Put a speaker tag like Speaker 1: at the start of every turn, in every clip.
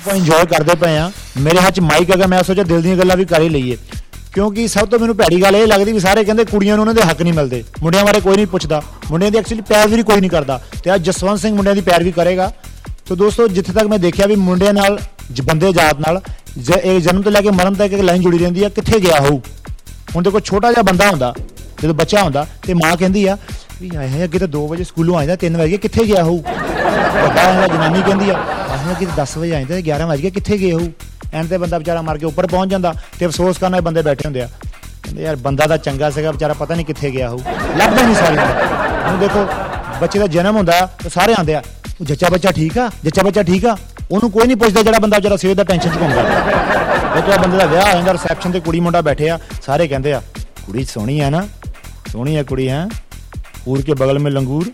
Speaker 1: ਆਪਾਂ ਇੰਜੋਏ ਕਰਦੇ ਪਏ ਆ। ਮੇਰੇ ਹੱਥ 'ਚ ਮਾਈਕ ਹੈਗਾ, ਮੈਂ ਸੋਚਿਆ ਦਿਲ ਦੀਆਂ ਗੱਲਾਂ ਵੀ ਕਰ ਹੀ ਲਈਏ, ਕਿਉਂਕਿ ਸਭ ਤੋਂ ਮੈਨੂੰ ਭੈੜੀ ਗੱਲ ਇਹ ਲੱਗਦੀ ਵੀ ਸਾਰੇ ਕਹਿੰਦੇ ਕੁੜੀਆਂ ਨੂੰ ਉਹਨਾਂ ਦੇ ਹੱਕ ਨਹੀਂ ਮਿਲਦੇ, ਮੁੰਡਿਆਂ ਬਾਰੇ ਕੋਈ ਨਹੀਂ ਪੁੱਛਦਾ, ਮੁੰਡਿਆਂ ਦੀ ਐਕਚੁਅਲੀ ਪੈਰਵੀ ਕੋਈ ਨਹੀਂ ਕਰਦਾ, ਤੇ ਅੱਜ ਜਸਵੰਤ ਸਿੰਘ ਮੁੰਡਿਆਂ ਦੀ ਪੈਰਵੀ ਕਰੇਗਾ। ਤਾਂ ਦੋਸਤੋ ਜਿੱਥੇ ਤੱਕ ਮੈਂ ਦੇਖਿਆ ਵੀ ਮੁੰਡਿਆਂ ਨਾਲ ਬੰਦੇ ਜਾਤ ਨਾਲ ਇਹ ਜਨਮ ਤੋਂ ਲੈ ਕੇ ਮਰਨ ਤੱਕ ਇੱਕ ਲਾਈਨ ਜੁੜੀ ਰਹਿੰਦੀ ਆ, ਕਿੱਥੇ ਗਿਆ ਹੋਊ। ਹੁਣ ਦੇਖੋ ਛੋਟਾ ਜਿਹਾ ਬੰਦਾ ਹੁੰਦਾ, ਜਦੋਂ ਬੱਚਾ ਹੁੰਦਾ ਤੇ ਮਾਂ ਕਹਿੰਦੀ ਆ ਵੀ ਆਏ ਅੱਗੇ ਤਾਂ 2 ਵਜੇ ਸਕੂਲੋਂ ਆ ਜਾਂਦਾ, 3 ਵਜੇ ਕਿੱਥੇ ਗਿਆ ਹੋਊ। ਵੱਡਾ ਹੁੰਦਾ ਜਨਾਨੀ ਕਹਿੰਦੀ ਆ ਆਏ ਅੱਗੇ 10 ਵਜੇ ਆ ਜਾਂਦਾ, 11 ਵਜ ਗਏ ਕਿੱਥੇ ਗਏ ਹੋਊ। ਐਂਡ ਤੇ ਬੰਦਾ ਵਿਚਾਰਾ ਮਰ ਕੇ ਉੱਪਰ ਪਹੁੰਚ ਜਾਂਦਾ ਤੇ ਅਫਸੋਸ ਕਰਨ ਵਾਲੇ ਬੰਦੇ ਬੈਠੇ ਹੁੰਦੇ ਆ, ਕਹਿੰਦੇ ਯਾਰ ਬੰਦਾ ਤਾਂ ਚੰਗਾ ਸੀਗਾ, ਵਿਚਾਰਾ ਪਤਾ ਨਹੀਂ ਕਿੱਥੇ ਗਿਆ ਹੋਊ, ਲੱਭਦਾ ਨਹੀਂ ਸਾਰਿਆਂ ਨੂੰ। ਹੁਣ ਦੇਖੋ ਬੱਚੇ ਦਾ ਜਨਮ ਹੁੰਦਾ ਤਾਂ ਸਾਰੇ ਆਉਂਦੇ ਆ, ਜੱਚਾ ਬੱਚਾ ਠੀਕ ਆ, ਜੱਚਾ ਬੱਚਾ ਠੀਕ ਆ, ਉਹਨੂੰ ਕੋਈ ਨਹੀਂ ਪੁੱਛਦਾ ਜਿਹੜਾ ਬੰਦਾ ਵਿਚਾਰਾ ਸਵੇਰ ਦਾ ਟੈਨਸ਼ਨ 'ਚ ਘੁੰਮਦਾ। ਉਹ ਤੋਂ ਬੰਦੇ ਦਾ ਵਿਆਹ ਹੋ ਜਾਂਦਾ, ਰਿਸੈਪਸ਼ਨ ਤੇ ਕੁੜੀ ਮੁੰਡਾ ਬੈਠੇ ਆ, ਸਾਰੇ ਕਹਿੰਦੇ ਆ ਕੁੜੀ ਸੋਹਣੀ ਹੈ ਨਾ, ਸੋਹਣੀ ਹੈ ਕੁੜੀ ਹੈ, ਊਰ ਕੇ ਬਗਲ ਮੇਂ ਲੰਗੂਰ।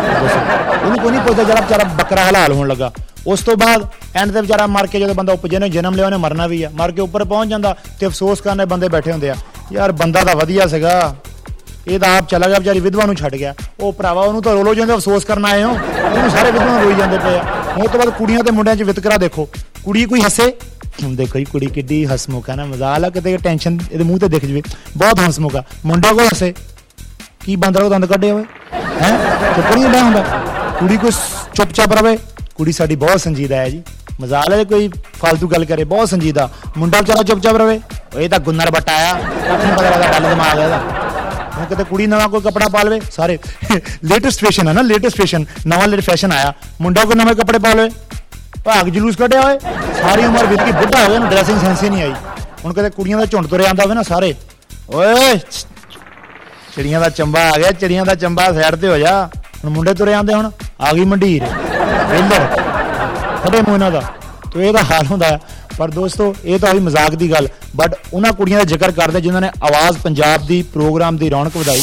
Speaker 1: ਉਹਨੂੰ ਕੋਈ ਨਹੀਂ ਪੁੱਛਦਾ ਜਿਹੜਾ ਵਿਚਾਰਾ ਬੱਕਰਾ ਹਲਾਲ ਹੋਣ ਲੱਗਾ। ਉਸ ਤੋਂ ਬਾਅਦ ਐਂਡ ਤੇ ਵਿਚਾਰਾ ਮਰ ਕੇ ਜਦੋਂ ਬੰਦਾ ਜਿਹਨੇ ਜਨਮ ਲਿਆ ਉਹਨੇ ਮਰਨਾ ਵੀ ਆ, ਮਰ ਕੇ ਉੱਪਰ ਪਹੁੰਚ ਜਾਂਦਾ ਤੇ ਅਫਸੋਸ ਕਰਨ ਬੰਦੇ ਬੈਠੇ ਹੁੰਦੇ ਆ, ਯਾਰ ਬੰਦਾ ਤਾਂ ਵਧੀਆ ਸੀਗਾ, ਇਹ ਤਾਂ ਆਪ ਚਲਾ ਗਿਆ ਵਿਚਾਰੀ ਵਿਧਵਾ ਨੂੰ ਛੱਡ ਗਿਆ। ਉਹ ਭਰਾਵਾ ਉਹਨੂੰ ਤਾਂ ਰੋਲੋ ਜਾਂਦੇ, ਅਫਸੋਸ ਕਰਨ ਆਏ ਹੋ, ਉਹਨੂੰ ਸਾਰੇ ਵਿਧਵਾ ਰੋਈ ਜਾਂਦੇ ਪਏ ਆ। ਉਸ ਤੋਂ ਬਾਅਦ ਕੁੜੀਆਂ ਤੇ ਮੁੰਡਿਆਂ 'ਚ ਵਿਤਕਰਾ ਦੇਖੋ, ਕੁੜੀ ਕੋਈ ਹੱਸੇ, ਹੁਣ ਦੇਖੋ ਜੀ ਕੁੜੀ ਕਿੱਡੀ ਹਸਮੁਖ ਆ ਨਾ, ਮਜ਼ਾਲ ਆ ਕਿਤੇ ਟੈਨਸ਼ਨ ਇਹਦੇ ਮੂੰਹ ਤੇ ਦਿਖ ਜਵੇ, ਬਹੁਤ ਹਸਮੁਖ ਆ। ਮੁੰਡਾ ਕੋਈ ਹੱਸੇ ਕੀ ਬਾਂਦਰਾ ਉਹ ਦੰਦ ਕੱਢੇ ਹੋਏ ਹੈ, ਚੁੱਪ ਨਹੀਂ ਹੁੰਦਾ ਹੁੰਦਾ। ਕੁੜੀ ਕੋਈ ਚੁੱਪ-ਚਾਪ ਰਵੇ, ਕੁੜੀ ਸਾਡੀ ਬਹੁਤ ਸੰਜੀਦਾ ਹੈ ਜੀ, ਮਜ਼ਾਲ ਹੈ ਕੋਈ ਫਾਲਤੂ ਗੱਲ ਕਰੇ, ਬਹੁਤ ਸੰਜੀਦਾ। ਮੁੰਡਾ ਵਿਚਾਰਾ ਚੁੱਪ-ਚਾਪ ਰਵੇ, ਇਹ ਤਾਂ ਗੁੰਨਰ ਬੱਟਾ ਆ, ਨਹੀਂ ਪਤਾ ਲੱਗਦਾ ਗੱਲ ਦਿਮਾਗ ਇਹਦਾ। ਹੁਣ ਕਿਤੇ ਕੁੜੀ ਨਵਾਂ ਕੋਈ ਕੱਪੜਾ ਪਾ ਲਵੇ, ਸਾਰੇ ਲੇਟੈਸਟ ਫੈਸ਼ਨ ਹੈ ਨਾ, ਲੇਟੈਸਟ ਫੈਸ਼ਨ, ਨਵਾਂ ਫੈਸ਼ਨ ਆਇਆ, ਮੁੰਡਾ ਕੋਈ ਨਵੇਂ ਕੱਪੜੇ ਪਾ ਲਵੇ, ਭਾਗ ਜਲੂਸ ਕੱਢਿਆ ਹੋਏ, ਸਾਰੀ ਉਮਰ ਬੀਤ ਗਈ, ਬੁੱਢਾ ਹੋ ਗਿਆ, ਡਰੈਸਿੰਗ ਸੈਂਸ ਹੀ ਨਹੀਂ ਆਈ। ਹੁਣ ਕਿਤੇ ਕੁੜੀਆਂ ਦਾ ਝੁੰਡ ਤੁਰਿਆ ਆਉਂਦਾ ਹੋਵੇ ਨਾ, ਸਾਰੇ ਓਏ ਚਿੜੀਆਂ ਦਾ ਚੰਬਾ ਆ ਗਿਆ, ਚਿੜੀਆਂ ਦਾ ਚੰਬਾ ਸਾਈਡ ਤੇ ਹੋ ਜਾ। ਹੁਣ ਮੁੰਡੇ ਤੁਰੇ ਆਉਂਦੇ, ਹੁਣ ਆ ਗਈ ਮੰਡੀਰ ਵੇਲਰ ਖੜੇ ਮੂੰਹ ਇਹਨਾਂ ਦਾ, ਤੇ ਇਹਦਾ ਹਾਲ ਹੁੰਦਾ। ਪਰ ਦੋਸਤੋ ਇਹ ਤਾਂ ਹੋਈ ਮਜ਼ਾਕ ਦੀ ਗੱਲ, ਬਟ ਉਹਨਾਂ ਕੁੜੀਆਂ ਦਾ ਜ਼ਿਕਰ ਕਰਦੇ ਜਿਨ੍ਹਾਂ ਨੇ ਆਵਾਜ਼ ਪੰਜਾਬ ਦੀ ਪ੍ਰੋਗਰਾਮ ਦੀ ਰੌਣਕ ਵਧਾਈ।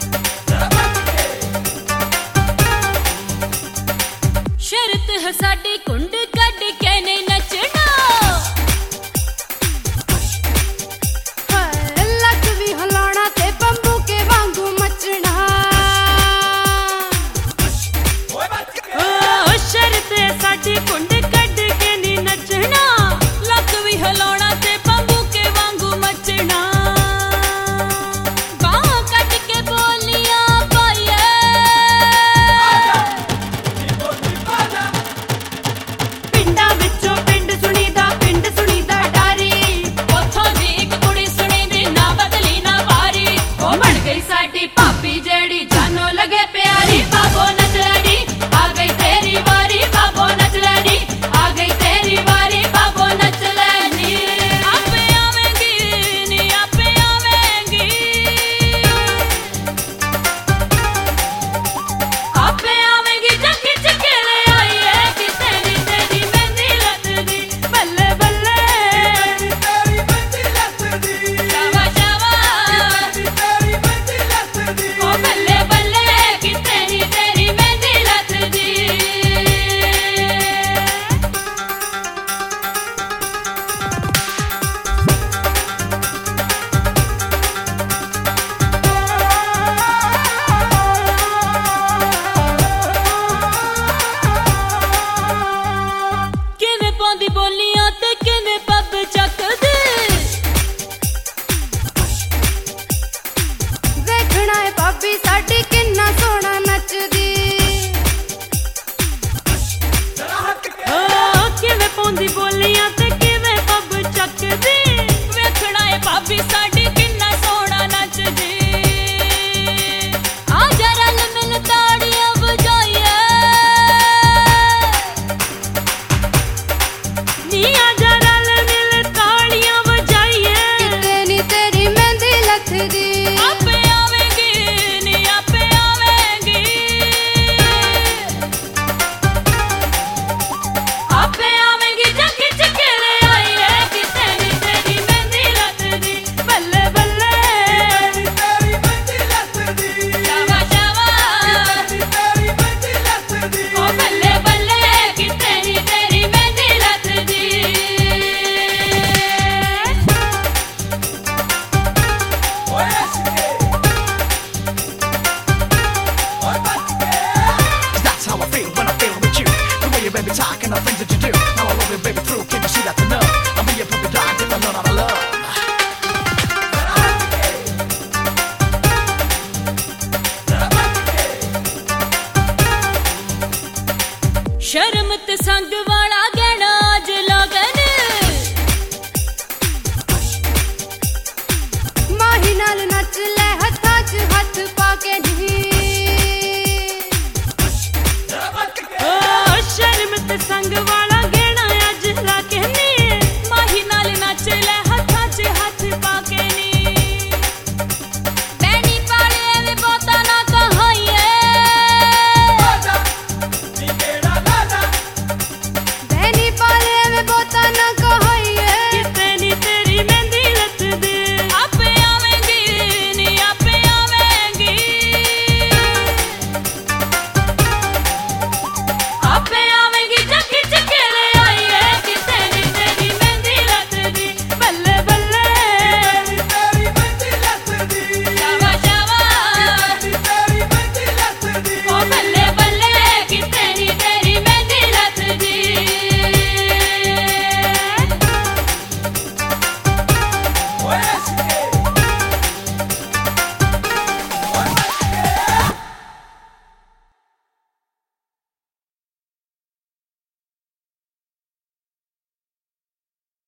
Speaker 2: शर्त है साडी